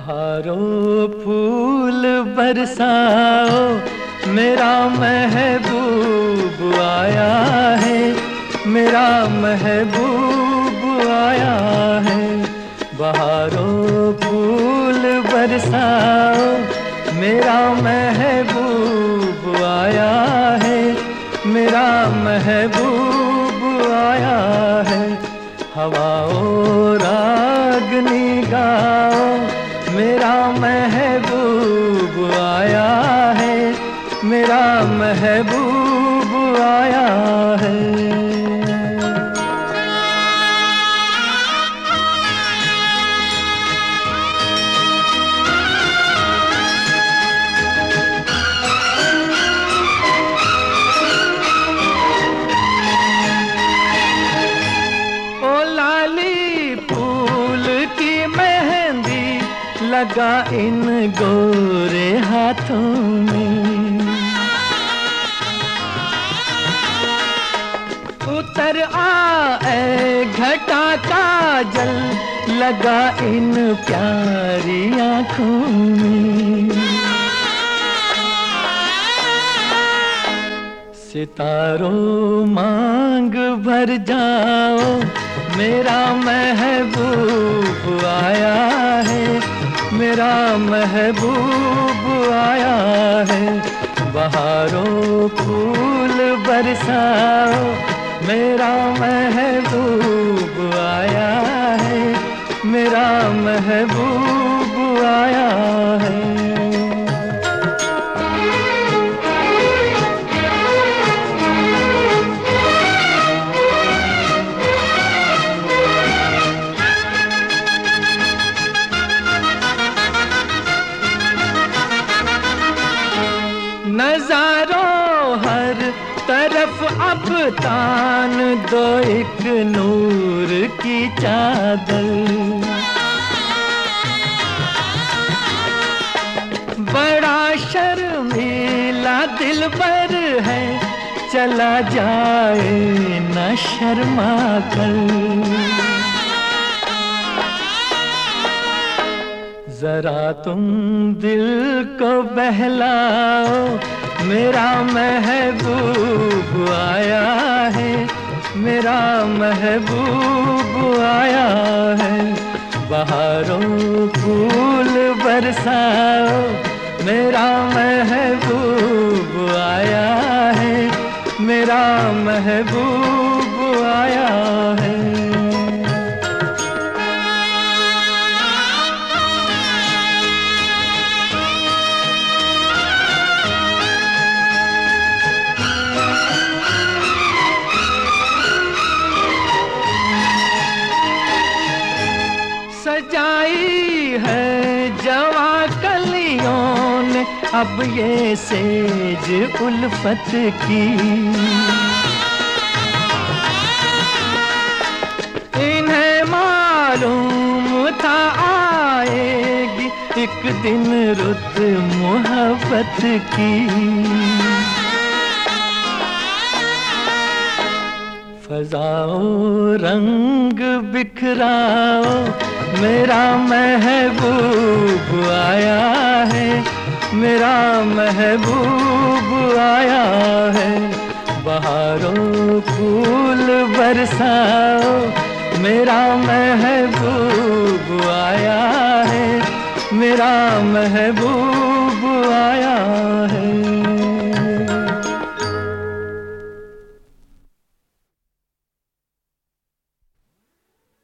बहारों फूल बरसाओ, मेरा महबूब आया है, मेरा महबूब आया है। बहारों फूल बरसाओ, मेरा महबूब आया है, मेरा महबूब आया है। हवाओं रागनी गाओ, मेरा महबूब आया है, मेरा महबूब आया है। लगा इन गोरे हाथों में, उतर आए घटा काजल, लगा इन प्यारी आँखों में। सितारों मांग भर जाओ, मेरा महबूब आया है, मेरा महबूब आया है। बहारों फूल बरसाओ, मेरा महबूब आया है, मेरा महबूब आया है। नजारों हर तरफ अब तान दो एक नूर की चादर, बड़ा शर्मीला दिलबर है, चला जाए न शर्मा कर। जरा तुम दिल को बहलाओ, मेरा महबूब आया है, मेरा महबूब आया है। बहारों फूल बरसाओ, मेरा महबूब आया है, मेरा महबूब आया है। सजाई है जवा कलियों ने अब ये सेज उल्फत की, इन्हें मालूम था आएगी एक दिन रुत मोहब्बत की। फजाओ रंग बिखराओ, मेरा महबूब आया है, मेरा महबूब आया है। बहारों फूल बरसाओ, मेरा महबूब आया है, मेरा महबूब आया है।